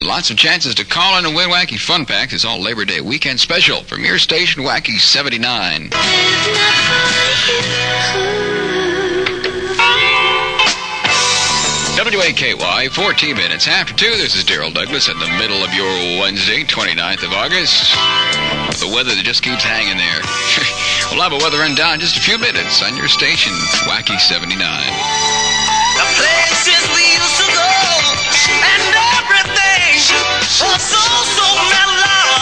Lots of chances to call in and win Wacky Fun Packs. It's all Labor Day weekend special from your station, Wacky 79. WAKY, 14 minutes after 2. This is Daryl Douglas in the middle of your Wednesday, 29th of August. The weather that just keeps hanging there. We'll have a weather rundown in just a few minutes on your station, Wacky 79. The places we used to go and everything was so mellow.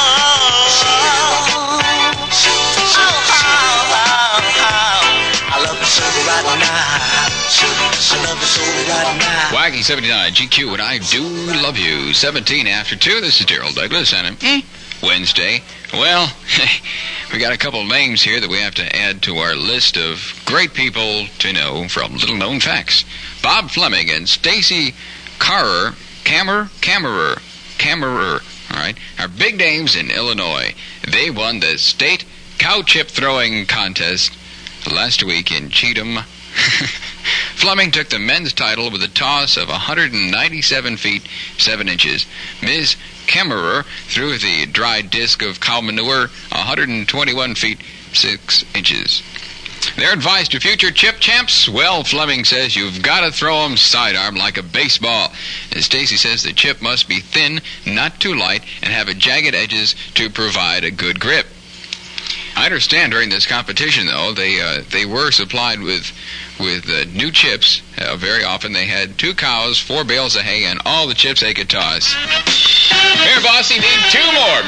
I love the sugar right now. I love the sugar right now. Wacky 79, GQ, and I do love you. 17 after 2. This is Daryl Douglas and Wednesday. Well, we got a couple of names here that we have to add to our list of great people to know from little-known facts. Bob Fleming and Stacy Kammerer, all right, are big names in Illinois. They won the state cow chip throwing contest last week in Cheatham. Fleming took the men's title with a toss of 197 feet 7 inches. Ms. Kammerer threw the dry disc of cow manure 121 feet 6 inches. Their advice to future chip champs? Well, Fleming says you've got to throw them sidearm like a baseball. And Stacy says the chip must be thin, not too light, and have jagged edges to provide a good grip. I understand during this competition, though, they were supplied with new chips. Very often they had 2 cows, 4 bales of hay, and all the chips they could toss. Here, boss, you need 2 more.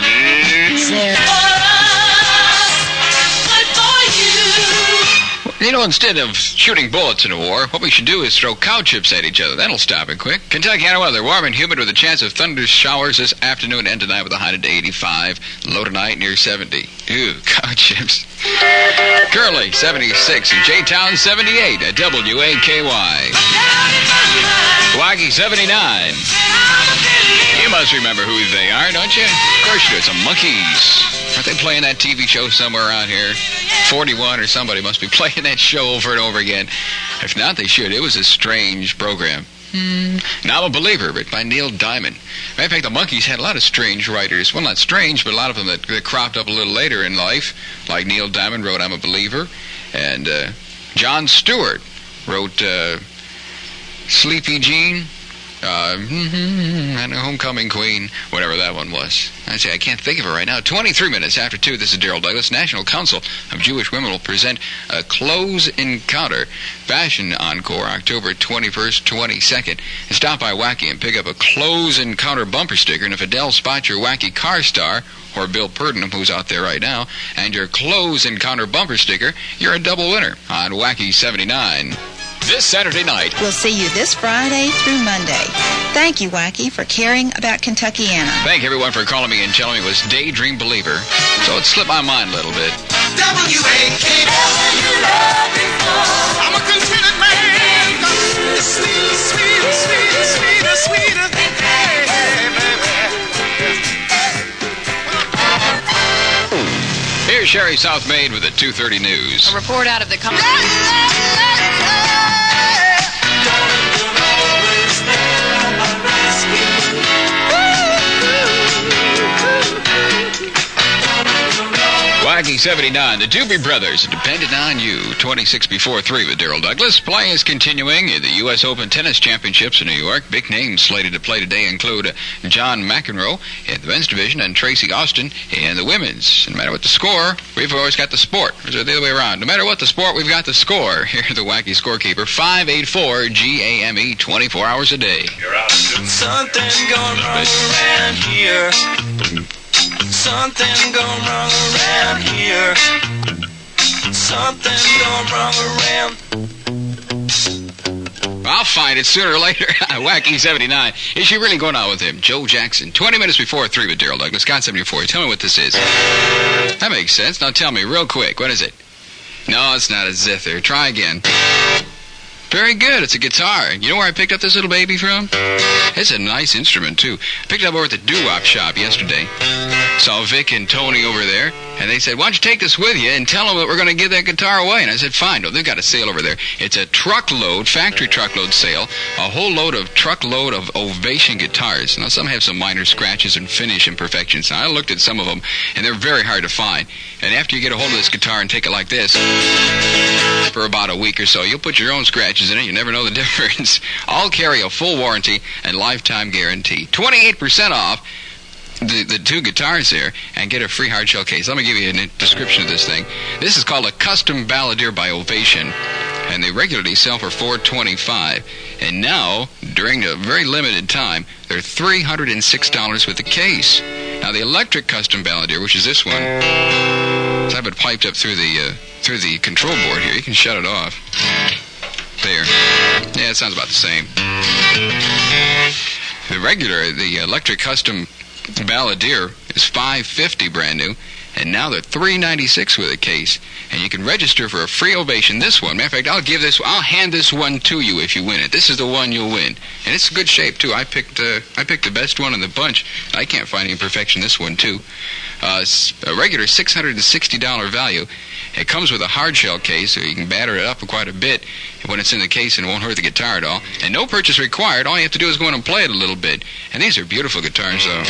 You know, instead of shooting bullets in a war, what we should do is throw cow chips at each other. That'll stop it quick. Kentuckiana weather, warm and humid with a chance of thunder showers this afternoon and tonight with a high to 85. Low tonight near 70. Ew, cow chips. Curly, 76. And J-Town, 78 at WAKY. Wacky, 79. You must remember who they are, don't you? Of course you do. It's the Monkees. Aren't they playing that TV show somewhere around here? 41 or somebody must be playing that show over and over again. If not, they should. It was a strange program. Now I'm a Believer, but by Neil Diamond. In fact, the Monkees had a lot of strange writers. Well, not strange, but a lot of them that cropped up a little later in life. Like Neil Diamond wrote I'm a Believer. And Jon Stewart wrote Sleepy Jean. And a Homecoming Queen, whatever that one was. I can't think of it right now. 23 minutes after 2, this is Daryl Douglas. National Council of Jewish Women will present a Close Encounter Fashion Encore October 21st, 22nd. And stop by Wacky and pick up a Close Encounter bumper sticker. And if Adele spots your Wacky car star, or Bill Purdon, who's out there right now, and your Close Encounter bumper sticker, you're a double winner on Wacky 79. This Saturday night. We'll see you this Friday through Monday. Thank you, Wacky, for caring about Kentuckiana. Thank everyone for calling me and telling me it was Daydream Believer. So it slipped my mind a little bit. W-A-K. I'm a contented man. The sweetest. Here's Sherry Southmaid with the 2:30 news. A report out of the Wacky 79, the Doobie Brothers, Depending on You, 26 before 3 with Daryl Douglas. Play is continuing in the U.S. Open Tennis Championships in New York. Big names slated to play today include John McEnroe in the men's division and Tracy Austin in the women's. No matter what the score, we've always got the sport. Or is it the other way around? No matter what the sport, we've got the score. Here's the Wacky scorekeeper, 584-GAME, 24 hours a day. Something going wrong around here. Something going wrong around here. Something going wrong around. I'll find it sooner or later. Wacky 79. Is she really going out with him? Joe Jackson. 20 minutes before 3 with Daryl Douglas. Scott 74. Tell me what this is. That makes sense. Now tell me real quick. What is it? No, it's not a zither. Try again. Very good. It's a guitar. You know where I picked up this little baby from? It's a nice instrument, too. I picked it up over at the doo-wop shop yesterday. Saw Vic and Tony over there, and they said, why don't you take this with you and tell them that we're going to give that guitar away? And I said, fine. No, they've got a sale over there. It's a truckload, factory truckload sale, a whole truckload of Ovation guitars. Now, some have some minor scratches and finish imperfections. Now, I looked at some of them, and they're very hard to find. And after you get a hold of this guitar and take it like this for about a week or so, you'll put your own scratches in it. You never know the difference. All carry a full warranty and lifetime guarantee. 28% off the two guitars there, and get a free hard shell case. Let me give you a description of this thing. This is called a Custom Balladeer by Ovation, and they regularly sell for $425. And now, during a very limited time, they're $306 with the case. Now, the electric Custom Balladeer, which is this one, let's have it piped up through the control board here. You can shut it off. There. Yeah, it sounds about the same. The electric Custom Balladeer is $550 brand new, and now they're $396 with a case. And you can register for a free Ovation. This one, matter of fact, I'll hand this one to you if you win it. This is the one you'll win, and it's good shape too. I picked the best one in the bunch. I can't find any imperfection. This one too. A regular $660 value. It comes with a hard shell case, so you can batter it up quite a bit when it's in the case, and it won't hurt the guitar at all. And no purchase required. All you have to do is go in and play it a little bit. And these are beautiful guitars, though.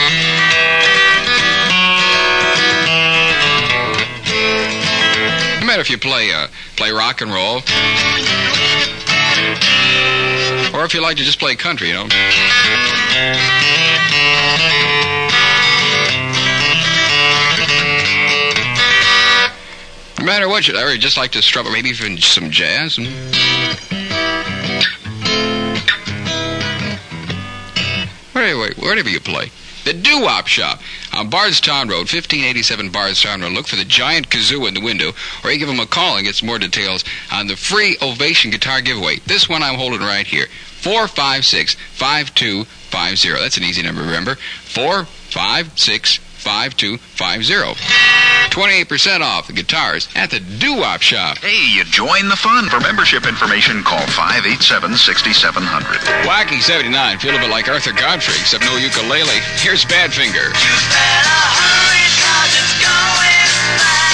No matter if you play rock and roll, or if you like to just play country, you know. No matter what, or just like to strum, or maybe even some jazz. Whatever you play. The Doo-Wop Shop on Bardstown Road, 1587 Bardstown Road. Look for the giant kazoo in the window, or you give them a call and get some more details on the free Ovation guitar giveaway. This one I'm holding right here, 456-5250. That's an easy number to remember, 456-5250. 28% off the guitars at the Doo-Wop Shop. Hey, you join the fun. For membership information, call 587-6700. Wacky 79, feel a bit like Arthur Godfrey, except no ukulele. Here's Badfinger. You better hurry, 'cause it's going fast.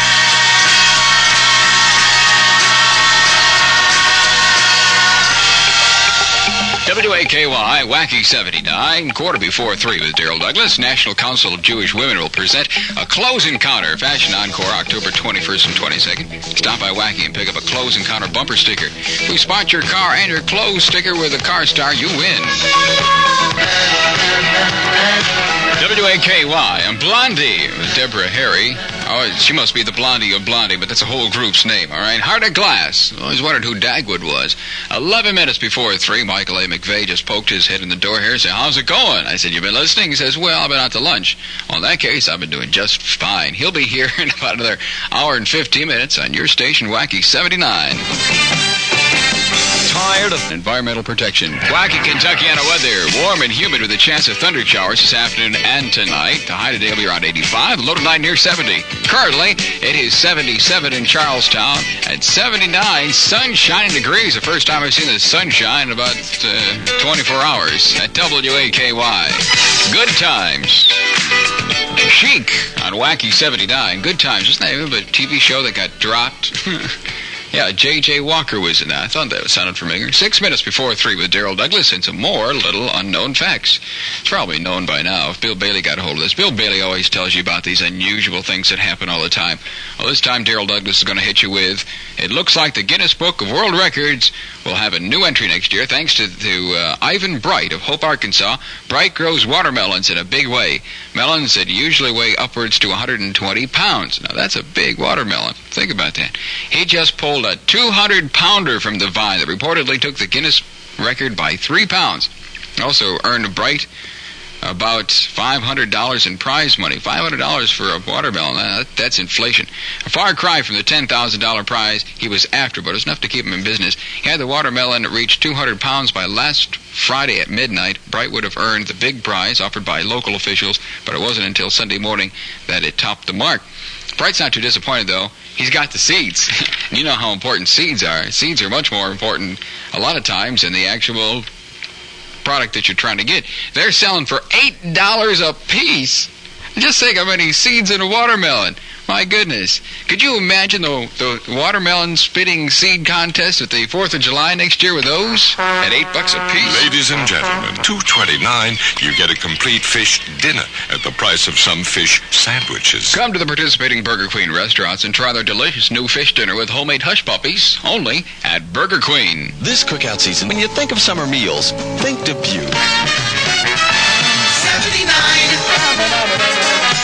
WAKY, Wacky 79, 3:15 with Daryl Douglas. National Council of Jewish Women will present a Close Encounter Fashion Encore October 21st and 22nd. Stop by Wacky and pick up a Close Encounter bumper sticker. If we spot your car and your clothes sticker with a car star, you win. WAKY and Blondie with Deborah Harry. Oh, she must be the Blondie of Blondie, but that's a whole group's name, all right? Heart of Glass. Always wondered who Dagwood was. 11 minutes before 3, Michael A. McVeigh just poked his head in the door here and said, how's it going? I said, you been listening? He says, well, I've been out to lunch. Well, in that case, I've been doing just fine. He'll be here in about another hour and 15 minutes on your station, Wacky 79. Tired of environmental protection. Wacky Kentuckiana weather. Warm and humid with a chance of thunder showers this afternoon and tonight. The high today will be around 85. The low tonight near 70. Currently, it is 77 in Charlestown. At 79, sunshine degrees. The first time I've seen the sunshine in about 24 hours. At WAKY. Good times. Chic on Wacky 79. Good times. Isn't that a TV show that got dropped? Yeah, J.J. Walker was in that. I thought that sounded familiar. 6 minutes before 3 with Daryl Douglas and some more little unknown facts. It's probably known by now if Bill Bailey got a hold of this. Bill Bailey always tells you about these unusual things that happen all the time. Well, this time Daryl Douglas is going to hit you with, it looks like the Guinness Book of World Records will have a new entry next year thanks to Ivan Bright of Hope, Arkansas. Bright grows watermelons in a big way. Melons that usually weigh upwards to 120 pounds. Now, that's a big watermelon. Think about that. He just pulled a 200-pounder from the vine that reportedly took the Guinness record by 3 pounds. Also earned Bright about $500 in prize money. $500 for a watermelon. That's inflation. A far cry from the $10,000 prize he was after, but it was enough to keep him in business. He had the watermelon reach 200 pounds by last Friday at midnight. Bright would have earned the big prize offered by local officials, but it wasn't until Sunday morning that it topped the mark. Bright's not too disappointed, though. He's got the seeds. You know how important seeds are. Seeds are much more important a lot of times than the actual product that you're trying to get. They're selling for $8 a piece. Just think how many seeds in a watermelon. My goodness. Could you imagine the watermelon spitting seed contest at the 4th of July next year with those at $8 a piece? Ladies and gentlemen, $2.29, you get a complete fish dinner at the price of some fish sandwiches. Come to the participating Burger Queen restaurants and try their delicious new fish dinner with homemade hush puppies, only at Burger Queen. This cookout season, when you think of summer meals, think Dubuque. 79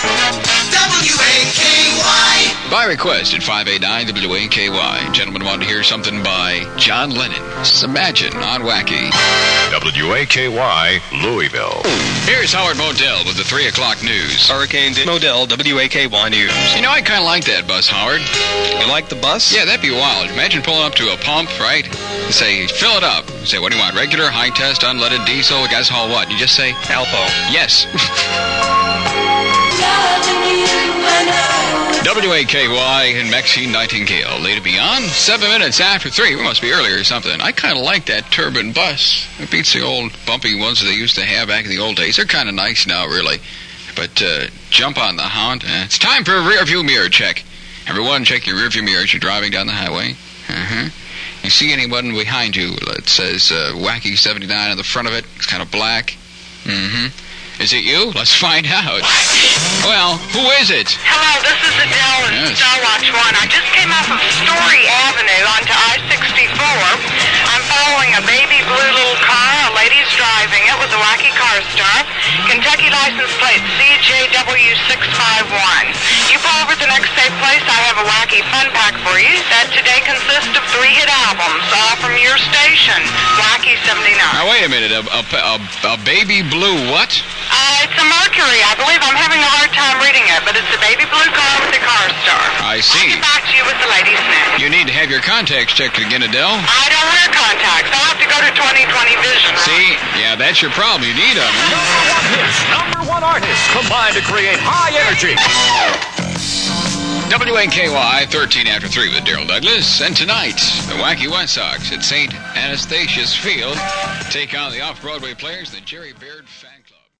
WAKY. By request at 589 WAKY. Gentlemen wanted to hear something by John Lennon. Imagine on Wacky. WAKY, Louisville. Here's Howard Modell with the 3 o'clock news. Hurricane Modell, WAKY News. You know, I kind of like that bus, Howard. You like the bus? Yeah, that'd be wild. Imagine pulling up to a pump, right? And say, fill it up. Say, what do you want? Regular, high test, unleaded, diesel, gas haul what? You just say, Alpo. yes. WAKY and Maxine Nightingale. Later beyond, 7 minutes after 3. We must be earlier or something. I kind of like that turbine bus. It beats the old bumpy ones that they used to have back in the old days. They're kind of nice now, really. But jump on the hound. It's time for a rear view mirror check. Everyone, check your rear view mirror as you're driving down the highway. You see anyone behind you that says Wacky 79 on the front of it? It's kind of black. Is it you? Let's find out. Well, who is it? Hello, this is Adele in Star Watch 1. I just came off of Story Avenue onto I-64. I'm following a baby blue little car. A lady's driving it with a Wacky Car Star. Kentucky license plate CJW651. You pull over at the next safe place, I have a Wacky Fun Pack for you that today consists of 3 hit albums, all from your station, Wacky 79. Now, wait a minute. A baby blue what? It's a Mercury, I believe. I'm having a hard time reading it, but it's a baby blue car with a car star. I see. I'll get back to you with the lady's name. You need to have your contacts checked again, Adele. I don't wear contacts. I'll have to go to 20/20 vision. See? Yeah, that's your problem. You need them. Number one artists combined to create high energy. WAKY 13 after 3 with Daryl Douglas. And tonight, the Wacky White Sox at St. Anastasia's Field take on the off-Broadway players, the Jerry Baird Fan Club.